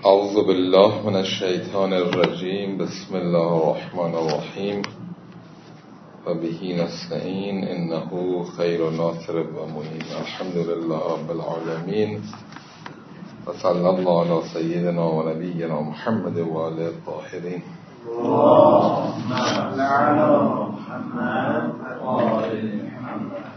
اعوذ بالله من الشیطان الرجیم. بسم الله الرحمن الرحیم و به نستعین انه خیر ناصر و معین. الحمد لله رب العالمین و صلی الله علی سیدنا و نبینا محمد و آله الطاهرین. اللهم صل علی محمد و آل محمد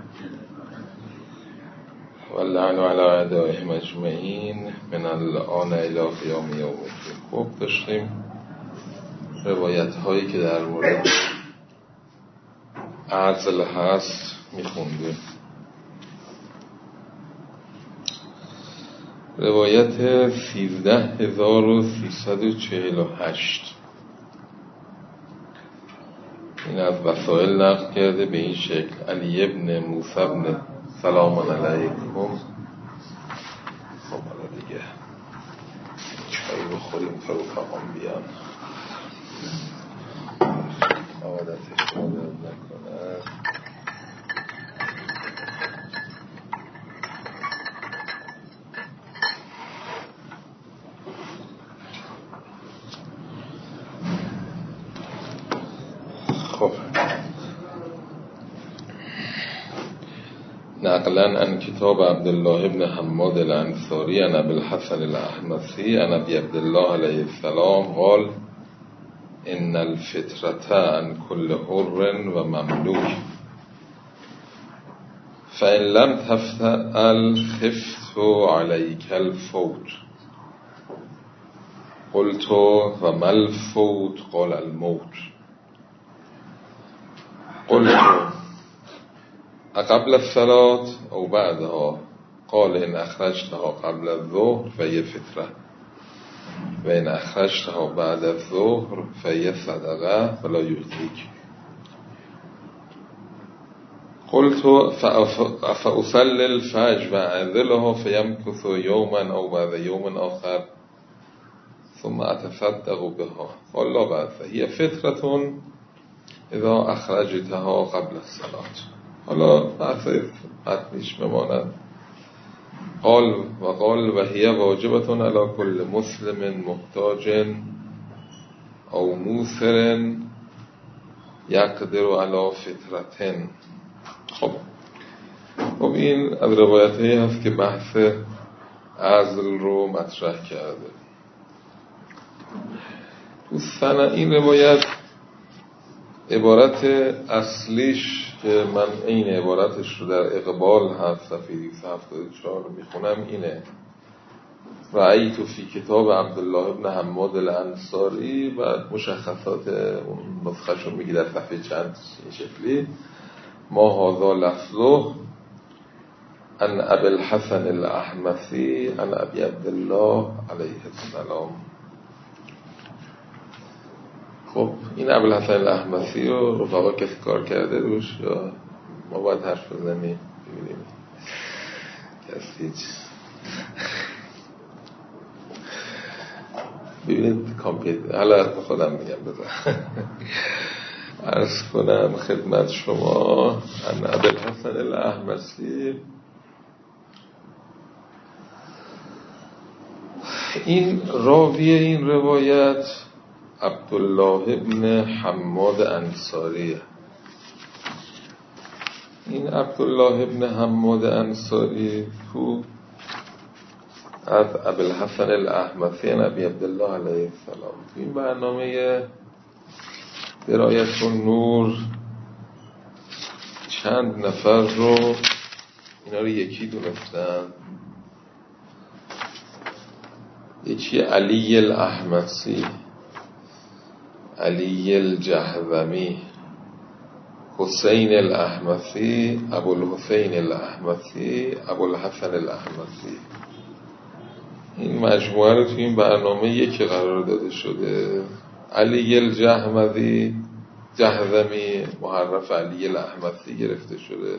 و لعن علی اعدائهم اجمعین من الآن الی قیام یوم الدین. خب داشتیم روایت هایی که در مورد عزل هست میخوندیم. روایت 13348 این از وسائل نقل کرده به این شکل: علی ابن موسی ابن سلام علیکم. خب حالا دیگه چایی بخوریم تا رفقام بیان، عادتش رو نکنه. خب نقلا عن کتاب عبدالله ابن حماد الانصاری عن ابی الحسن الاحمسی عن ابی عبدالله علیه السلام قال ان الفطرة عن كل حر و مملوک فإن لم تفعل خفت عليك الفوت. قلت و ما الفوت؟ قال الموت. قلت قبل الصلاة او بعدها؟ قال ان اخرجتها قبل الظهر فهي فطرة و ان اخرجتها بعد الظهر فهي صدقه فلا يجزيك. قلت فأصلي الفجر وأعذلها فيمكث يوما او بعد يوم آخر ثم أتصدق بها. قال لا بأس هي فطرة اذا اخرجتها قبل الصلاة. حالا بحث متنش بماند. قال و هي واجبة على كل مسلم محتاج او موسر یقدر على فطرة. خب این از روایتهایی هست که بحث عزل رو مطرح کرده. این روایت عبارت اصلیش که من این عبارتش رو در اقبال هست صفحه 274 میخونم اینه: رأیت فی کتاب عبدالله ابن حماد الانصاری و مشخصات اون نسخه‌ش رو میگی در صفحه چند این شکلی: ما هذا لفظه عن ابی الحسن الاحمسی عن ابی عبدالله علیه السلام. خب این ابوالحسن الاحمسی رو رفقا کسی کار کرده روش یا ما باید حرف بزنیم ببینیم؟ کسی ببینید کامپیوتر حالا خودم میگم بزن عرض کنم خدمت شما ان ابوالحسن الاحمسی این راوی این روایت عبدالله ابن حماد انصاری. این عبدالله ابن حماد انصاری تو از ابوالحسن الاحمسی نبی عبدالله علیه السلام تو این برنامه درایت النور چند نفر رو اینا رو یکی دونستن. یکی علی الاحمسی، علی الجهضمی، حسین الاحمسی، ابوالحسین الاحمسی، ابوالحسن الاحمسی. این مجموعه رو تو این برنامه یکی قرار داده شده. علی الجهضمی محرف علی الاحمسی گرفته شده.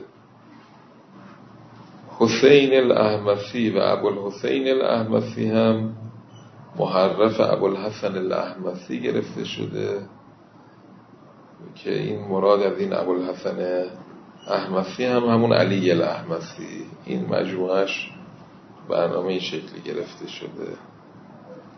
حسین الاحمسی و ابوالحسین الاحمسی هم محرف ابوالحسن الاحمسی گرفته شده که این مراد از این ابوالحسن احمسی هم همون علی الاحمسی. این مجموعش برنامه این شکلی گرفته شده.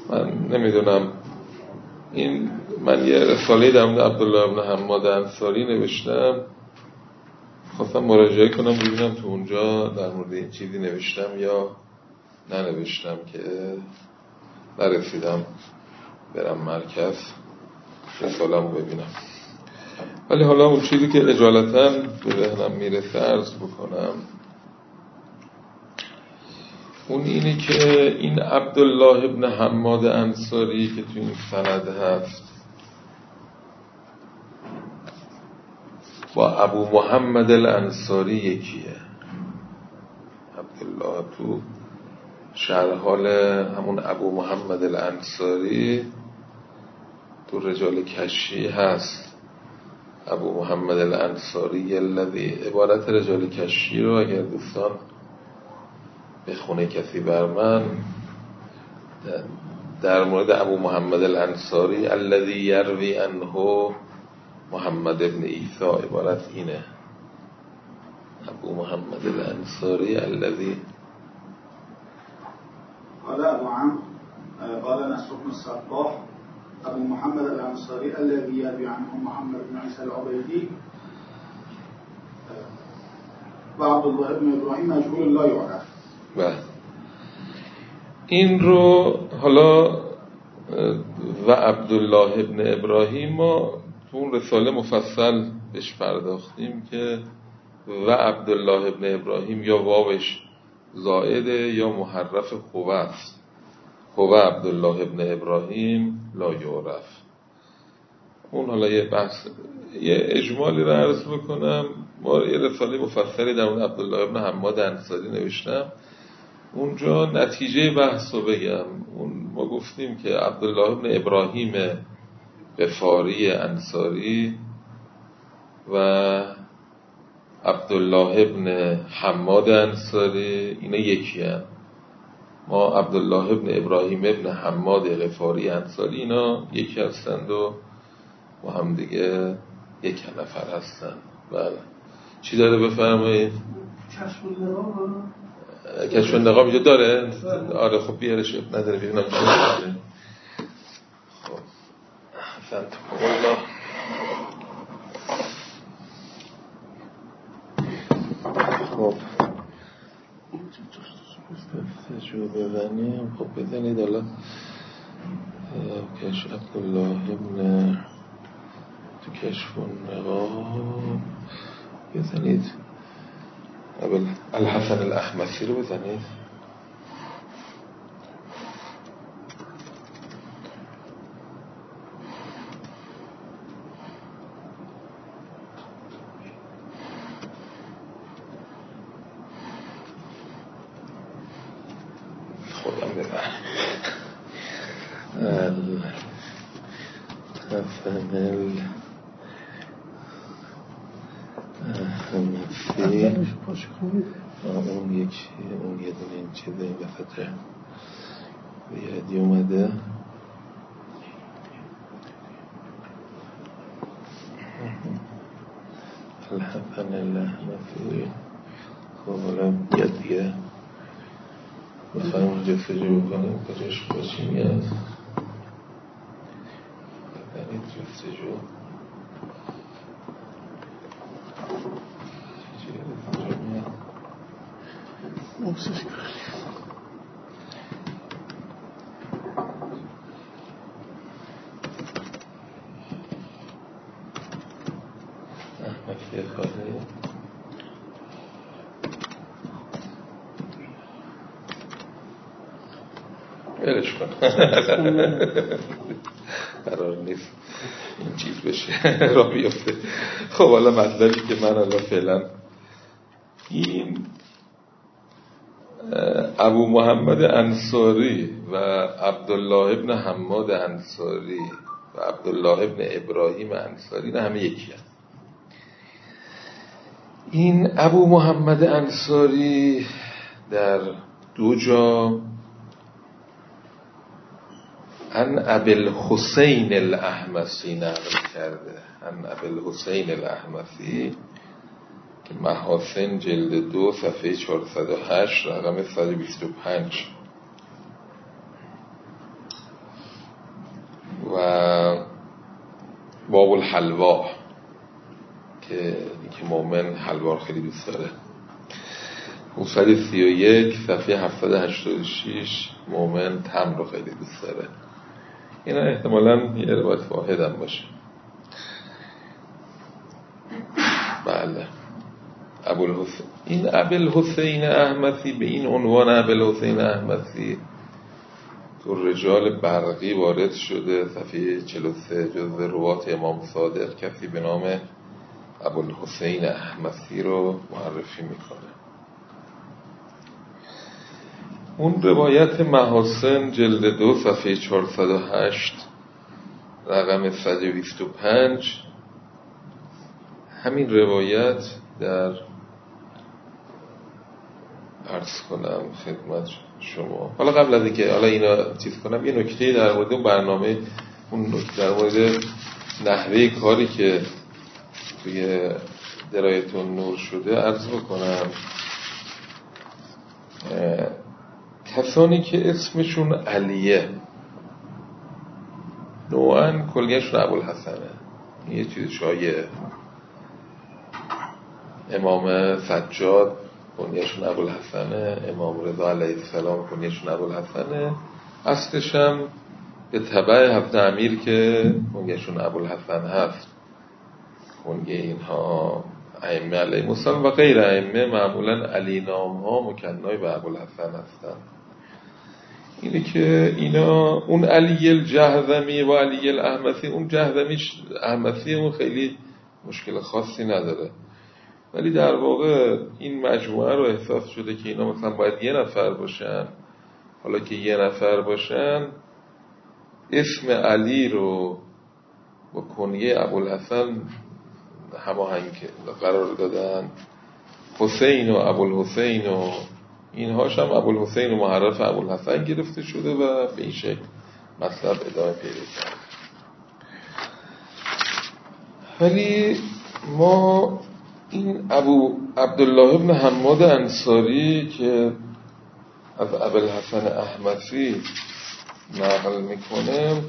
من نمیدونم من یه رساله در مورد عبدالله ابن حماد انصاری نوشتم، خواستم مراجعه کنم ببینم تو اونجا در مورد این چیزی نوشتم یا ننوشتم که نرسیدم برم مرکز رساله‌مو ببینم. ولی حالا اون چیزی که اجالتاً به ذهنم میرسه عرض بکنم، اون اینه که این عبدالله ابن حماد انصاری که تو این سند هست با ابو محمد الانصاری یکیه. عبدالله تو شرح حال همون ابو محمد الانصاری تو رجال کشی هست. ابو محمد الانصاری الذی، عبارت رجال کشی رو اگر دوستان بخونه کسی بر من در مورد ابو محمد الانصاری الذی یروی عنه محمد ابن عیسی، عبارت اینه: ابو محمد الانصاری الذی قال ابو عمرو قال نصر بن الصباح ابو محمد الانصاری الذي يروي عنه محمد بن عيسى العبيدي و عبدالله ابن ابراهیم مجهول لا یعرف. این رو حالا و عبدالله ابن ابراهیم ما تو اون رساله مفصل بهش پرداختیم که و عبدالله ابن ابراهیم یا واوش زائده یا محرف خوه است. خوه عبدالله ابن ابراهیم لا یعرف. اون حالا یه بحث، یه اجمالی رو عرض بکنم. ما یه رساله مفصلی در اون عبدالله ابن حماد انصاری نوشتم، اونجا نتیجه بحث رو بگم. ما گفتیم که عبدالله ابن ابراهیم غفاری انصاری و عبدالله ابن حماد انصاری اینا یکی هستند. ما عبدالله ابن ابراهیم ابن حماد غفاری انصاری اینا یکی هستند و با هم دیگه یک نفر هستند. بله، چی داره بفرمایید؟ کشف النقاب اینجا داره؟ آره خب بیارش، نداره ببینم چی داره. خب احسنتم الله. خب استجو بزنیم. خب بزنید حالا کشف عبدالله ابن تو کشف النقاب بزنید، اول الحسن الاحمسی رو بزنید. خودم بزن الحسن الاحمسی. اون یکی، اون یه دونه این چیزه این وسط بیادی اومده. الحسن الاحمسی. خب حالا بیاد دیگه بخواهیم اونجا جستجو بکنیم کجاش باشی میاد. بکنید جستجو موسیقی احمدی خواهی برش کن قرار نیست این چیز بشه را بیفته. خب حالا مطلبی که من حالا فعلا این ابو محمد انصاری و عبدالله ابن حماد انصاری و عبدالله ابن ابراهیم انصاری نه همه یکی هست. این ابو محمد انصاری در دو جا عن ابوالحسین الاحمسی نقل کرده. عن ابوالحسین الاحمسی که محاسن جلد 2 صفحه 408 رقم 125. باب الحلوا که مومن حلوا خیلی دوست داره. 531 صفحه 786 مومن تمر رو خیلی دوست داره. اینا احتمالاً یه روایت واحد هم باشه. بله. این ابوالحسین احمسی، به این عنوان ابوالحسین احمسی تو رجال برقی وارد شده. صفحه 43 جزء روات امام صادق کسی به نام ابوالحسین احمسی رو معرفی میکنه. اون روایت محاسن جلد 2 صفحه 408 رقم 125 همین روایت در عرض کنم خدمت شما. حالا قبل از اینکه حالا اینا چیز کنم یه نکته در مورد اون برنامه، اون در مورد نحوه کاری که توی درایتون نور شده عرض بکنم. کسانی که اسمشون علیه نوعاً کلیهشون ابوالحسنه، یه چیز شایعه. امام سجاد کنیشون ابوالحسنه، امام رضا علیه السلام کنیشون ابوالحسنه، اصلش هم به تبع حضرت امیر که کنیشون ابوالحسن هست. کنیه اینها ائمه علیهم السلام و غیر ائمه معمولا علی نام ها مکنای به ابوالحسن هستن. اینه که اینا اون علی الجهضمی و علی الاحمسی، اون جهضمیش احمسی اون خیلی مشکل خاصی نداره، ولی در واقع این مجموعه رو احساس شده که اینا مثلا باید یه نفر باشن. حالا که یه نفر باشن اسم علی رو با کنیه ابوالحسن هماهنگ قرار دادن. حسین و ابوالحسین و اینهاش هم ابوالحسین و محرف ابوالحسن گرفته شده و به این شکل مطلب ادامه پیدا کرد. ولی ما این عبدالله ابن حماد انصاری که از ابوالحسن احمسی نقل میکنه،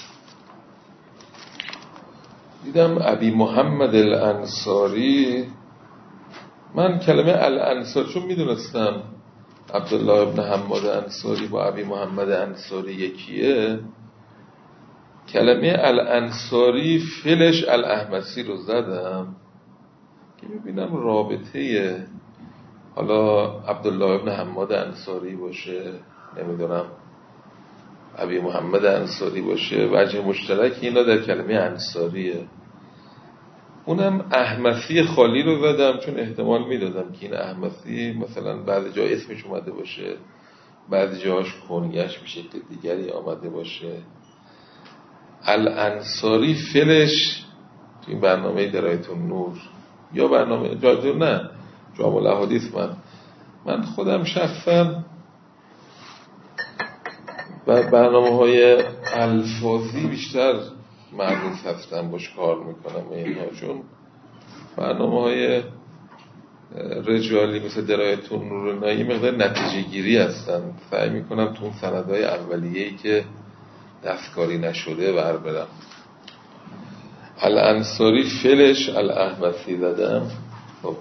دیدم ابی محمد الانصاری. من کلمه الانصار چون میدونستم عبدالله ابن حماد انصاری با ابی محمد انصاری یکیه، کلمه الانصاری فلش الاحمسی رو زدم که ببینم رابطه حالا عبدالله ابن حماد انصاری باشه، نمیدونم ابی محمد انصاری باشه، وجه مشترک اینا در کلمه انصاریه. اونم احمسی خالی رو زدم چون احتمال میدادم که این احمسی مثلا بعد جا اسمش اومده باشه، بعد جاش کنیش به شکل دیگری آمده باشه. الانصاری فلش تو این برنامه درایتون نور یا برنامه نه جامع الاحادیث، من خودم شخصا برنامه‌های الفاظی بیشتر معنوس هستم، باش کار میکنم و اینها، چون برنامه‌های رجالی مثل درایتون نور یه مقدار نتیجه گیری هستن. سعی میکنم تو اون سندهای اولیه‌ای که دستکاری نشده بر برم. الانصاری فلش الاحمسی زدم. خب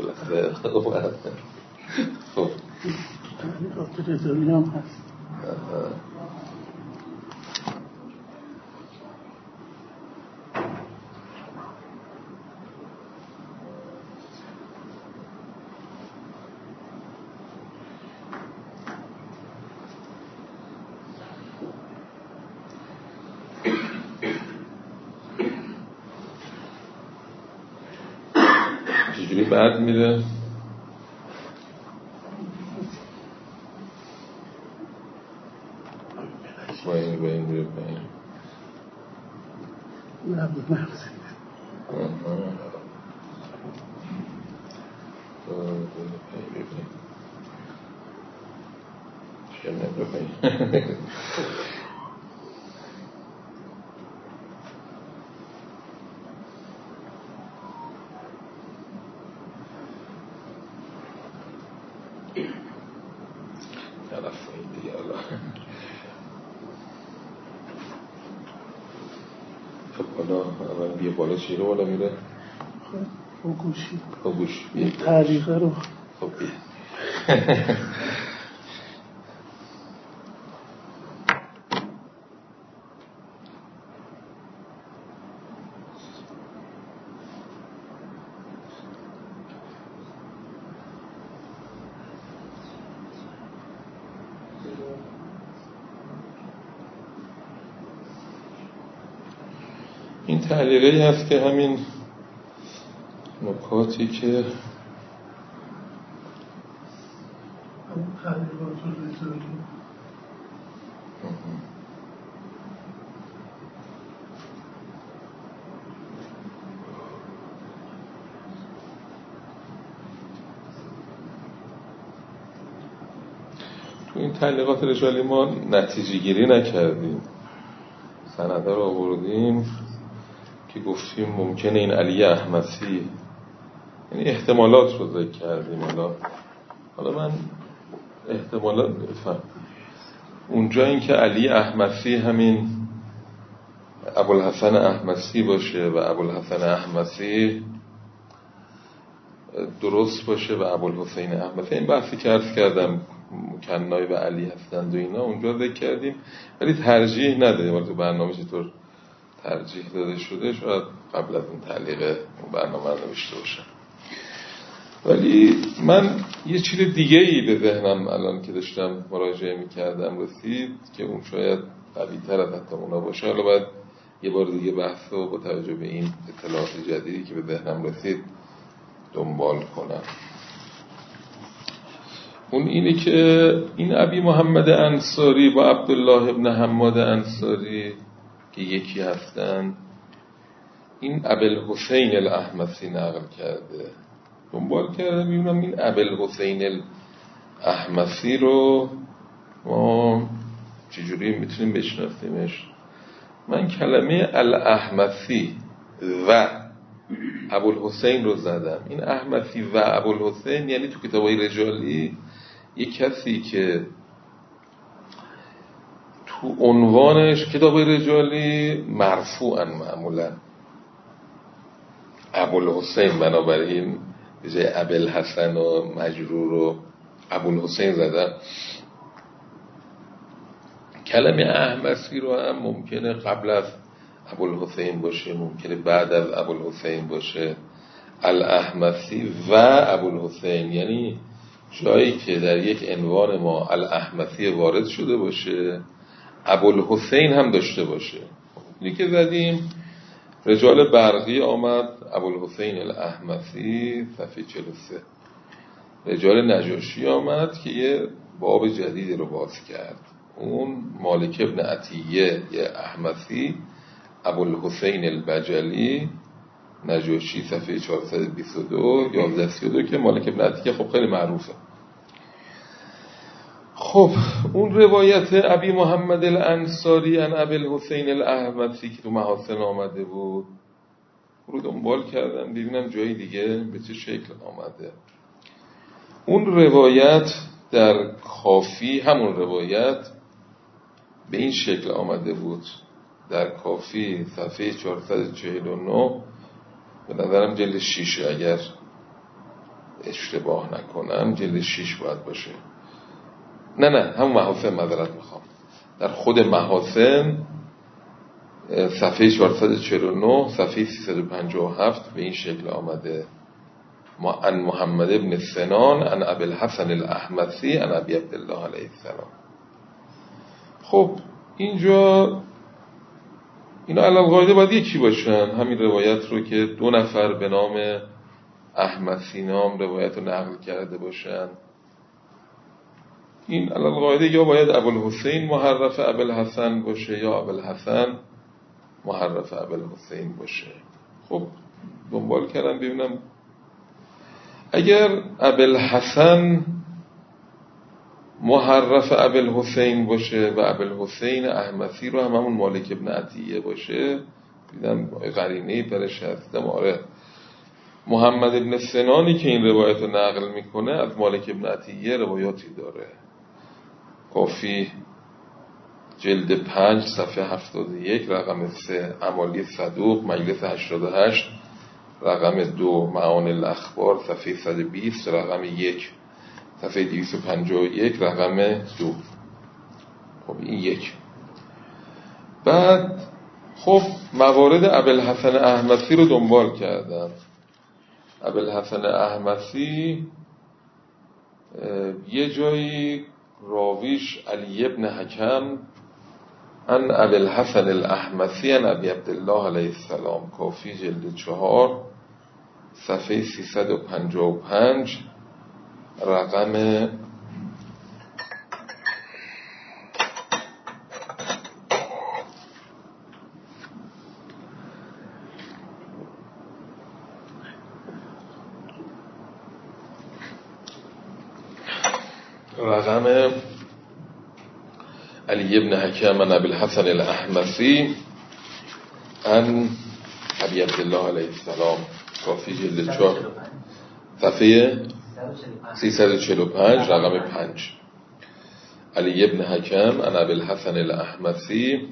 چجوری بعد میره؟ باید میره پایین. خب حالا اول بیا بالا، چیره بالا میره؟ خب گوشی خب گوش این طریقه رو خب بیا. این تعلیقی هست که همین نکاتی که همون تعلیقات رضایی تو این تعلیقات رجالی ما نتیجه گیری نکردیم، سنده رو آوردیم که گفتیم ممکنه این علی احمسی، یعنی احتمالات رو ذکر کردیم. حالا من احتمالات بفهم اونجا این که علی احمسی همین ابوالحسن احمسی باشه و ابوالحسن احمسی درست باشه و ابوالحسین احمسی، این بحثی که عرض کردم مکنای و علی هستند و اینا اونجا ذکر کردیم، ولی ترجیح نده. ولی تو برنامه چطور ترجیح داده شده شاید قبل از این تعلیق اون برنامه رو نوشته باشم. ولی من یه چیز دیگه ای به ذهنم الان که داشتم مراجعه میکردم رسید که اون شاید قوی تر از حتی اونا باشه. حالا باید یه بار دیگه بحث رو با توجه به این اطلاعات جدیدی که به ذهنم رسید دنبال کنم. اون اینه که این ابی محمد انصاری با عبدالله ابن حماد انصاری که یکی هستن، این ابوالحسین الاحمسی نقل کرده. دنبال کردم میبینم این ابوالحسین الاحمسی رو ما چجوری میتونیم بشناسیمش. من کلمه الاحمسی و ابوالحسین رو زدم. این احمسی و ابوالحسین یعنی تو کتابای رجالی یک کسی که تو عنوانش کتابای رجالی مرفوعن، معمولا ابوالحسین، بنابراین به جای ابوالحسن و مجرور و ابوالحسین زدن. کلمه احمسی رو هم ممکنه قبل از ابوالحسین باشه، ممکنه بعد از ابوالحسین باشه. الاحمسی و ابوالحسین یعنی جایی که در یک عنوان ما الاحمسی وارد شده باشه، ابوالحسین هم داشته باشه. اینی که زدیم رجال برقی آمد ابوالحسین الاحمسی صفحه 43. رجال نجاشی آمد که یه باب جدیدی رو باز کرد. اون مالک ابن عطیه یه احمسی، ابوالحسین البجلی نجاشی صفحه 422 1132 که مالک ابن عطیه خب خیلی معروفه. خب اون روایت ابی محمد الانصاری عن ابوالحسین الاحمسی که تو محاسن آمده بود رو دنبال کردم ببینم جای دیگه به چه شکل آمده. اون روایت در کافی، همون روایت به این شکل آمده بود در کافی صفحه 449 به نظرم جلد 6 اگر اشتباه نکنم جلد 6 باید باشه. نه همون محاسن، معذرت میخوام، در خود محاسن صفحه 449 صفحه 357 به این شکل آمده: عن محمد ابن سنان عن ابوالحسن الاحمسی عن ابی عبدالله علیه السلام. خب اینجا اینا علل قاعده باید یکی باشن. همین روایت رو که دو نفر به نام احمسی نام روایت رو نقل کرده باشن، این علل قاعده یا باید ابوالحسین محرف ابوالحسن باشه یا ابوالحسن محرف ابوالحسین باشه. خب دنبال کردم ببینم اگر ابوالحسن محرف ابوالحسین باشه و ابوالحسین احمسی رو هم همون مالک ابن عطیه باشه، دیدم قرینه‌ای برش هستم. آره محمد ابن سنانی که این روایت رو نقل میکنه از مالک ابن عطیه روایاتی داره. کافی جلد 5 صفحه 71 رقم 3 امالی صدوق مجلس 88 رقم 2 معانی الاخبار صفحه 120 رقم 1 صفحه 251 رقم 2. خب این یک. بعد خب موارد ابوالحسن احمسی رو دنبال کردم. ابوالحسن احمسی یه جایی راویش علی ابن حکم ان ابوالحسن الاحمسی ان ابی عبدالله علیه السلام، کافی جلد 4 صفحه 355 رقم علی ابن حکم ان ابوالحسن الاحمسی ان ابی عبدالله علیه السلام، کافی جلد 4 صفحه 345 رقم 5. علی ابن حکم ان ابوالحسن الاحمسی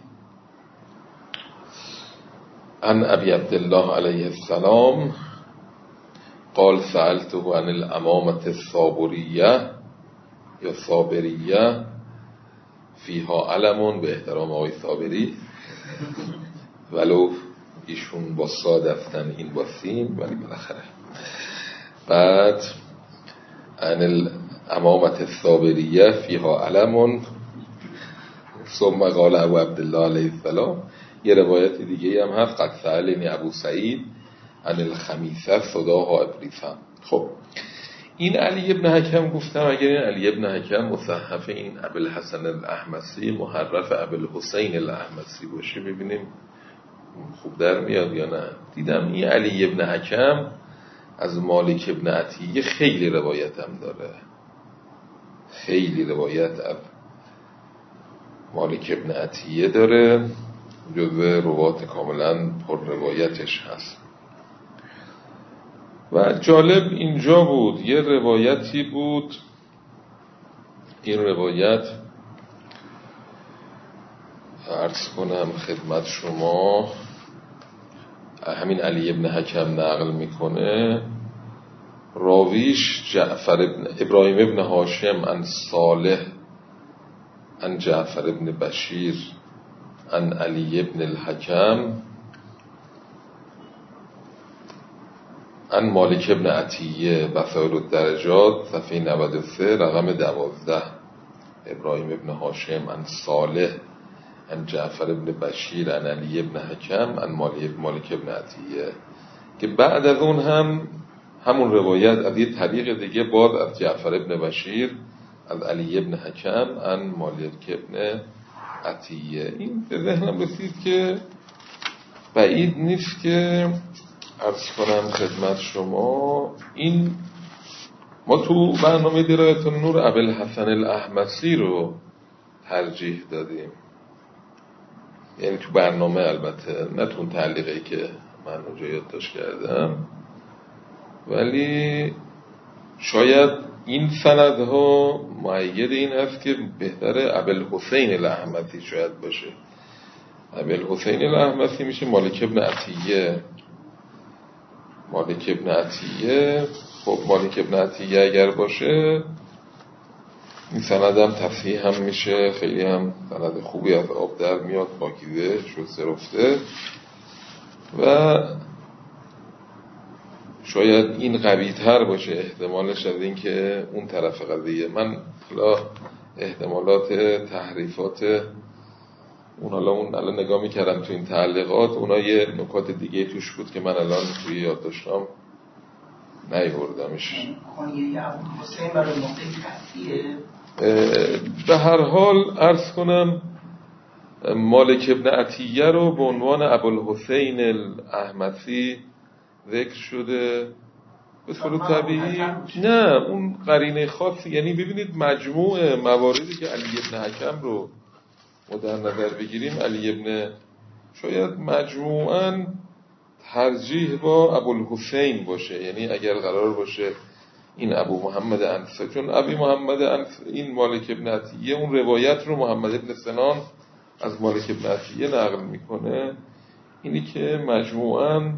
ان ابی عبدالله علیه السلام قال سألته عن الامامة الصابریه یا صابریه فیها علم، به احترام آقای صابری ولو ایشون با صاد هستن این با سین ولی بالاخره. بعد عن الامامة الصابریه فیها علم ثم قال ابو عبدالله علیه السلام. یه روایت دیگه هم هست قد سألنی ابو سعید عن الخمیسه صداها ابریسم. خب این علی ابن حکم گفتم اگر این علی ابن حکم مصحف این ابوالحسن الاحمسی محرف ابوالحسین الاحمسی باشه ببینیم خوب در میاد یا نه. دیدم این علی ابن حکم از مالک ابن عطیه خیلی روایت هم داره، خیلی روایت از مالک ابن عطیه داره، جزو روات کاملا پر روایتش هست. و جالب اینجا بود یه روایتی بود، این روایت عرض کنم خدمت شما، همین علی ابن حکم نقل میکنه، راویش ابراهیم ابن هاشم عن صالح عن جعفر ابن بشیر عن علی ابن الحکم عن مالک ابن عطیه وسائل الدرجات صفحه 93 رقم 12. ابراهیم ابن هاشم عن صالح عن جعفر ابن بشیر عن علی ابن حکم عن مالک ابن عطیه، که بعد از اون هم همون روایت از یه طریق دیگه باز از جعفر ابن بشیر از علی ابن حکم عن مالک ابن عطیه. این به ذهنم رسید که بعید نیست که عرض کنم خدمت شما این ما تو برنامه درایت النور ابوالحسن الاحمسی رو ترجیح دادیم، یعنی تو برنامه، البته نه تو تعلیقی که من اونجا یادداشت کردم، ولی شاید این سندها مؤید این هست که بهتره ابوالحسین الاحمسی شاید باشه. ابوالحسین الاحمسی میشه مالک ابن عطیه. مالک ابن عطیه، خب مالک ابن عطیه اگر باشه این سند هم تصحیح هم میشه، خیلی هم سند خوبی از آب در میاد، پاکیزه شسته رفته و شاید این قوی تر باشه احتمالش از این که اون طرف قضیه. من حالا احتمالات تحریفات اون الان نگاه میکردم تو این تعلیقات، اونا یه نکات دیگه توش بود که من الان توی یادداشتام نیاوردمش. به هر حال عرض کنم مالک ابن عطیه رو به عنوان ابوالحسین الاحمسی ذکر شده به صورت طبیعی، نه اون قرینه خاصی، یعنی ببینید مجموع مواردی که علی ابن حکم رو ما در نظر بگیریم، علی ابن شاید مجموعاً ترجیح با ابوالحسین باشه، یعنی اگر قرار باشه این ابو محمد انصاری، چون ابی محمد این مالک ابن عطیه اون روایت رو محمد ابن سنان از مالک بن عطیه نقل میکنه اینی که مجموعاً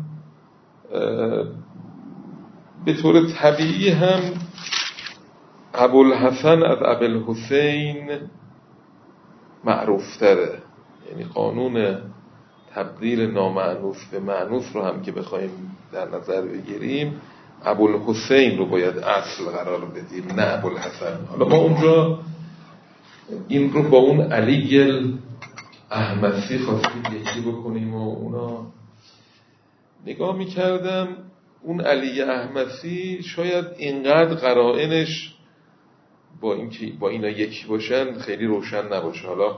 به طور طبیعی هم ابوالحسن از ابوالحسین معروف تره. یعنی قانون تبدیل نامأنوس به مأنوس رو هم که بخوایم در نظر بگیریم ابوالحسین رو باید اصل قرار بدیم نه ابوالحسن. حالا ما اونجا این رو با اون علی احمسی خواستیم یکی بکنیم و اونا نگاه میکردم اون علی احمسی شاید اینقدر قرائنش با اینکه با اینا یکی باشن خیلی روشن نباشه. حالا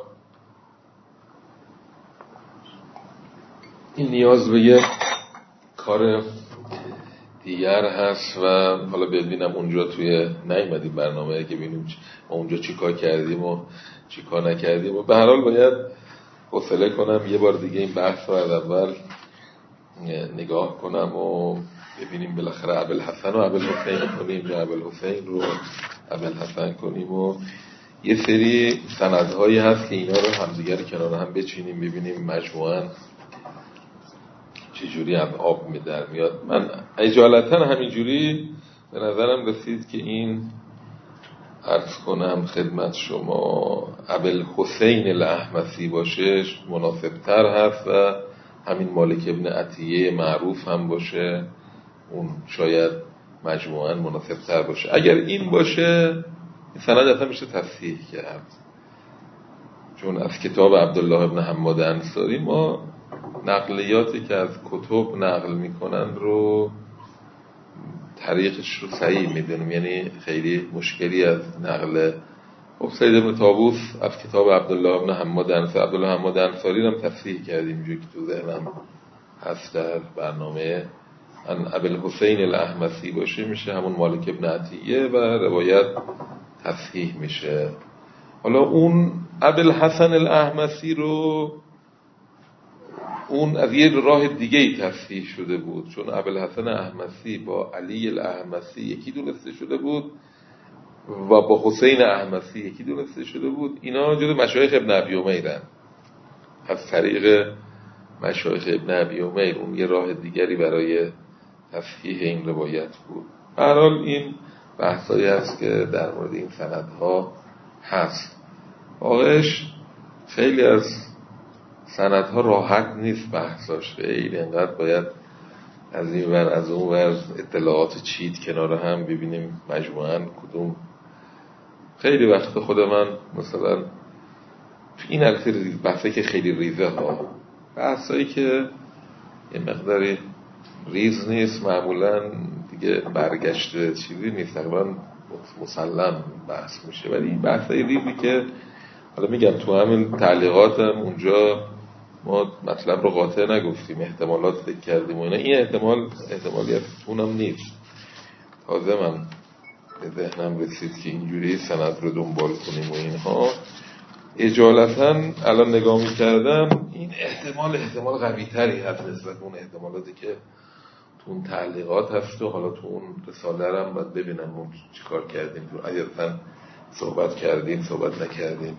این نیاز به یه کار دیگر هست و حالا ببینم اونجا توی نیومدیم برنامه که ببینیم ما اونجا چی کار کردیم و چی کار نکردیم و به هر حال باید حوصله کنم یه بار دیگه این بحث رو از اول نگاه کنم و ببینیم بالاخره ابوالحسن و ابوالحسین کنیم یا ابوالحسین رو ابوالحسن کنیم و یه سری سندهایی هست که اینا رو همدیگر کنار هم بچینیم ببینیم مجموعاً چجوری از آب در میاد. من اجالتا همینجوری به نظرم رسید که این عرض کنم خدمت شما ابوالحسین الاحمسی باشه مناسب تر هست و همین مالک ابن عطیه معروف هم باشه اون شاید مجموعاً مناسب تر باشه. اگر این باشه این سند اصلا میشه تصحیح کرد، چون از کتاب عبدالله ابن حماد انصاری ما نقلیاتی که از کتب نقل میکنن رو طریقش رو صحیح میدونیم، یعنی خیلی مشکلی از نقل سید ابن طاووس از کتاب عبدالله ابن حماد انصاری. عبدالله حماد انصاری رو هم تصحیح کردیم اینجوری که تو ذهنم هست در برنامه. ان ابوالحسین الاحمسی باشه میشه همون مالک ابن عطیه و روایت تصحیح میشه. حالا اون ابوالحسن الاحمسی رو اون از یه راه دیگه ای تصحیح شده بود، چون ابوالحسن احمسی با علی الاحمسی یکی دونسته شده بود و با حسین احمسی یکی دونسته شده بود. اینا جز مشایخ ابن ابی امیرن، از طریق مشایخ ابن ابی امیر اون یه راه دیگری برای تصحیح این روایت بود. به هر حال این بحثایی هست که در مورد این سندها هست. واقعش خیلی از سندها راحت نیست بحثاش، خیلی انقدر باید از این ور از اون ور اطلاعات چیت کنار هم ببینیم مجموعاً کدوم. خیلی وقت خود من مثلا این البته بحثایی که خیلی ریزه ها، بحثایی که یه مقداری ریز نیست معمولاً دیگه برگشته چیزی نیست، تقریبا مسلم بحث میشه. ولی این بحثای ریزی که حالا میگم تو همین تعلیقاتم اونجا ما مطلب رو قاطع نگفتیم، احتمالات فکر کردیم و اینا. این احتمالی از اونم نیست. تازه من به ذهنم رسید که اینجوری سند رو دنبال کنیم و اینها. اجالتا الان نگاه میکردم این احتمال قوی تری هست نسبت به اون احتمالاتی که تو اون تعلیقات هست و حالا تو اون رساله رو هم باید ببینم ما چی کار کردیم، تو اجالتا صحبت کردیم صحبت نکردیم.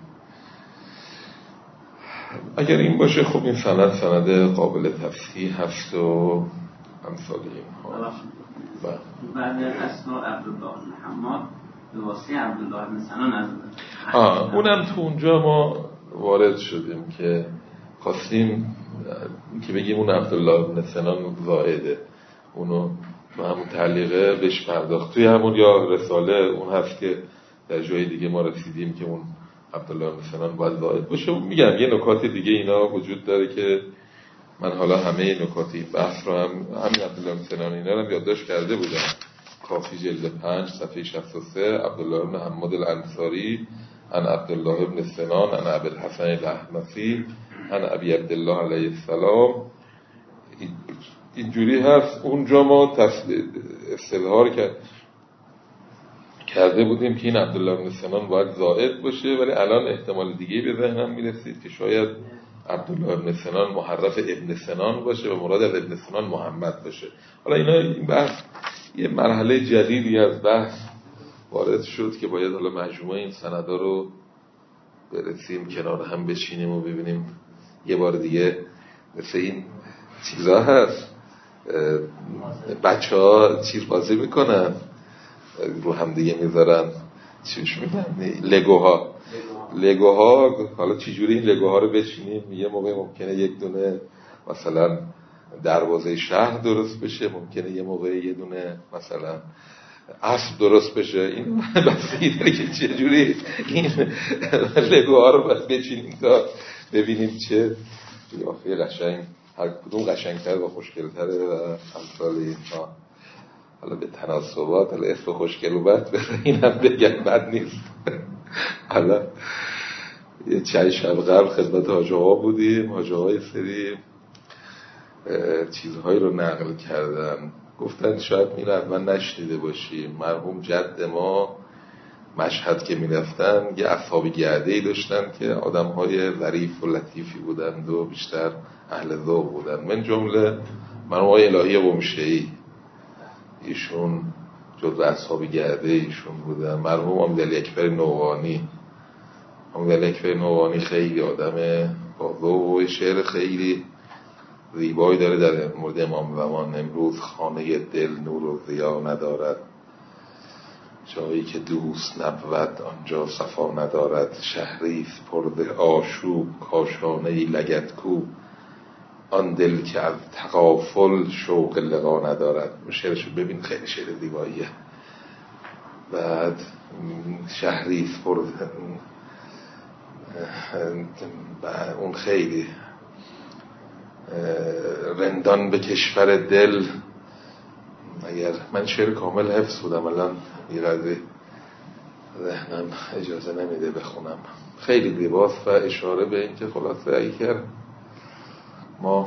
اگر این باشه خب این سند قابل تصحیح هست و امثال اینها. بعد اسناد عبدالله بن حماد به واسطه عبدالله بن سنان از اونم تو اونجا ما وارد شدیم که خواستیم که بگیم اون عبدالله بن سنان زائده، اونو تو همون تعلیقه بهش پرداخت. توی همون یا رساله اون هست که در جای دیگه ما رسیدیم که اون عبدالله بن سنان باید زائد باشه. میگم یه نکات دیگه اینا وجود داره که من حالا همه نکاتی بحث رو همین عبدالله بن سنان اینا رو یادداشت کرده بودم. کافی جلد 5 صفحه 63 عبدالله بن حماد الانصاری عن عبدالله بن سنان عن ابوالحسن الاحمسی عن ابی عبدالله علیه السلام اینجوری هست. اونجا ما استظهار کرده بودیم که این عبدالله بن سنان باید زائد باشه، ولی الان احتمال دیگه به ذهنم میرسید که شاید عبدالله بن سنان محرف ابن سنان باشه و مراد از ابن سنان محمد باشه. حالا این بحث یه مرحله جدیدی از بحث وارد شد که باید حالا مجموعه این سندا رو برسیم کنار هم بشینیم و ببینیم یه بار دیگه مثل این چیزا هست بچه ها چیز بازی میکنن رو هم دیگه میذارن چیش میگن لگوها حالا چجوری این لگوها رو بچینیم. یه موقع ممکنه یک دونه مثلا دروازه شهر درست بشه، ممکنه یه موقع یه دونه مثلا اسب درست بشه. این بسیاری داره که چجوری این لگوها رو باید بچینیم تا ببینیم چه قیافه قشنگ، هر کدوم قشنگتر و خوشگلتره و امثال اینها. حالا به تناسبات حالا اسم خوشگلوبت اینم بگم بد نیست. حالا یه چند شب قبل خدمت حاجه ها بودیم، حاجه های سری چیزهایی رو نقل کردن، گفتن شاید میره من نشنیده باشیم. مرحوم جد ما مشهد که میرفتن یه اصحاب گرده‌ای داشتن که آدم‌های ظریف و لطیفی بودند و بیشتر اهل ذوق بودن، من جمله مرحوم آقای الهی قمشه‌ای، ایشون جزو اصحاب گرده ایشون بودن. مرحوم امیرعلی اکبر نوانی، امیرعلی اکبر نوانی خیلی آدم با ذوق و شعر خیلی زیبایی داره در مورد امام زمان. امروز خانه دل نور و ضیا ندارد، جایی که دوست نبود آنجا صفا ندارد. شهریست پر ز آشوب کاشانه‌ای لگدکوب، آن دل که از تغافل شوق لقا ندارد. شعرشو ببین خیلی شعر زیباییه. بعد شهریست پر اون خیلی رندان به کشور دل. اگر من شعر کامل حفظ بودم الان یه قدری ذهنم اجازه نمیده بخونم. خیلی زیباست و اشاره به این که خلاصه اگر ما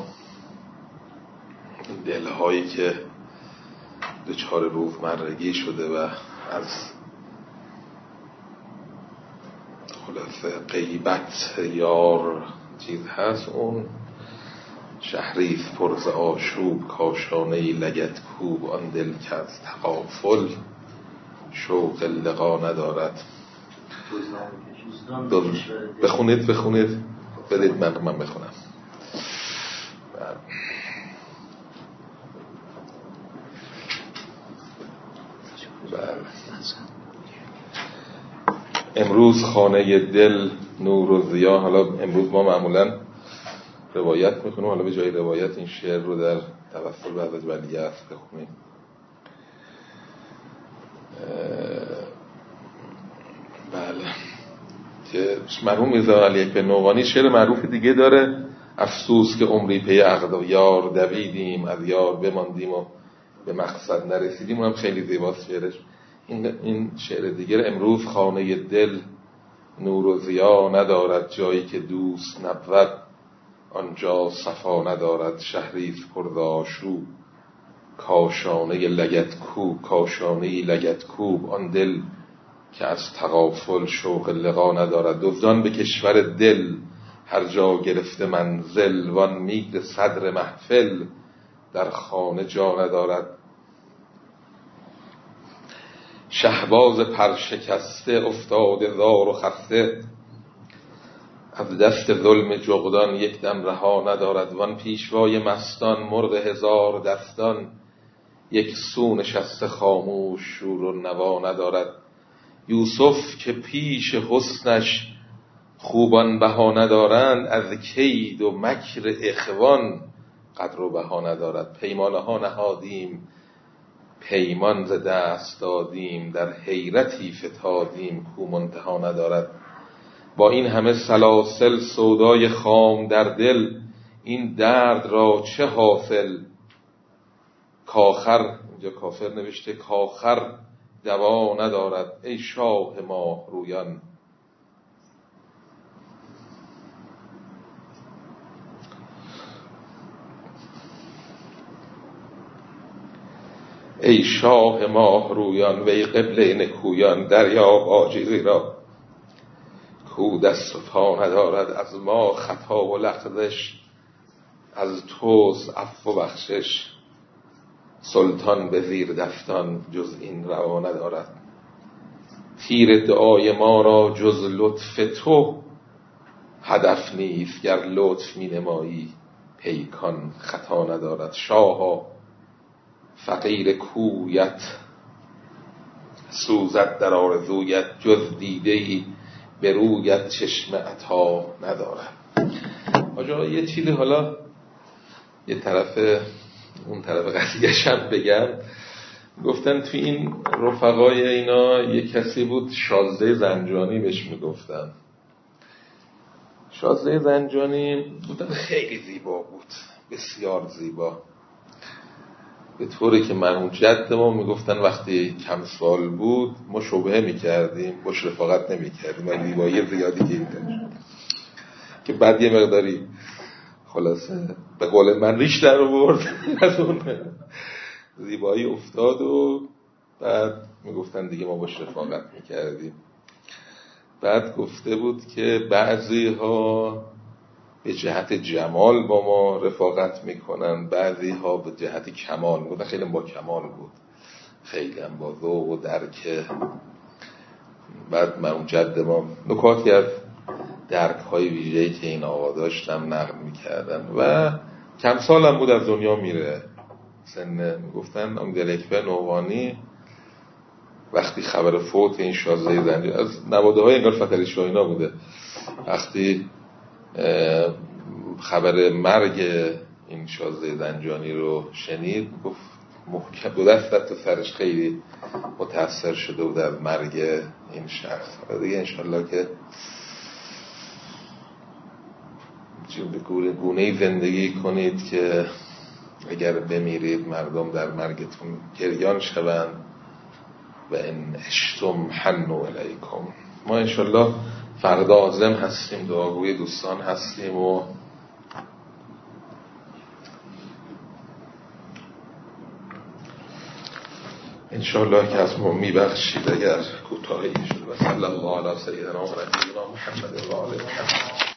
دلهایی که دچار روزمرگی شده و از خلاصه غیبت یار چیز هست، اون شهریست پر ز آشوب کاشانه‌ای لگدکوب، آن دل که از تغافل شوق لقا ندارد. بخونید بدید من بخونم. امروز خانه دل نور و ضیا. حالا امروز ما معمولا روایت میکنیم، حالا به جای روایت این شعر رو در توسل به حضرت ولیعصر بخونیم. بله که مرحوم میرزا علی اکبر نوانی شعر معروف دیگه داره، افسوس که عمری پی عقد و یار دویدیم، از یار بماندیم و به مقصد نرسیدیم. اونم خیلی زیباست شعرش. این شعر دیگه، امروز خانه دل نور و ضیا ندارد، جایی که دوست نبود آنجا صفا ندارد. شهریست پر ز آشوب کاشانه لگدکوب، آن دل که از تغافل شوق لقا ندارد. دزدان به کشور دل هر جا گرفته منزل، وان میر صدر محفل در خانه جا ندارد. شهباز پرشکسته افتاده زار و خسته، از دست ظلم جغدان یک دم رها ندارد. وان پیشوای مستان مرغ هزار دستان، یک سو نشسته خاموش شور و نوا ندارد. یوسف که پیش حسنش خوبان بها ندارند، از کید و مکر اخوان قدر و بها ندارد. پیمانه ها نهادیم پیمان ز دست دادیم، در حیرتی فتادیم کو منتها ندارد. با این همه سلاسل سودای خام در دل، این درد را چه حاصل کاخر، اینجا کافر نوشته، کاخر دوا ندارد. ای شاه ماه رویان ای شاه ماه رویان، وی قبله نکویان، دریاب عاجزی را کو دست و پا ندارد. از ما خطا و لغزش، از توست عفو و بخشش، سلطان به زیر دستان جز این روا ندارد. تیر دعای ما را جز لطف تو هدف نیست گر لطف می نمایی، پیکان خطا ندارد. شاها فقیر کویت سوزد در آرزویت، جز دیده‌ای به رویت چشم عطا ندارد. آجا یه چیزی حالا یه طرف اون طرف قضیه‌ش هم بگم. گفتن توی این رفقای اینا یه کسی بود شازده زنجانی بهش میگفتن. شازده زنجانی بودن خیلی زیبا بود، بسیار زیبا، به طوری که مرحوم جد ما میگفتن وقتی کم سال بود ما شبهه میکردیم باش رفاقت نمیکردیم و زیبایی زیادی دیدن که بعد یه مقداری خلاصه به قول من ریش در آورد از اون زیبایی افتاد و بعد میگفتن دیگه ما باش رفاقت میکردیم. بعد گفته بود که بعضی ها به جهت جمال با ما رفاقت میکنن، بعضی ها به جهت کمال. بودن خیلی با کمال بود، خیلی هم با ذوق و درک. بعد من اون جد ما نکاتی از درک های ویژه‌ای که این آقا داشتم نقل میکردن و کم سال هم بود از دنیا میره. سن میگفتن ام دلکبه نوانی وقتی خبر فوت این شازده زنجانی از نواده های انگار فتلی شاهینا بوده، وقتی خبر مرگ این شازده زنجانی رو شنید گفت محکم دو دست سرش خیلی متأثر شده بود از مرگ این شخص. دیگه انشالله که به گونه‌ای زندگی کنید که اگر بمیرید مردم در مرگتون گریان شوند و ان عشتم حنوا الیکم. ما انشالله فردا عازم هستیم، دعاگوی دوستان هستیم و انشالله که از ما میبخشید اگر کوتاهی شد. و صلی الله علی سیدنا و نبینا محمد و آله محمد.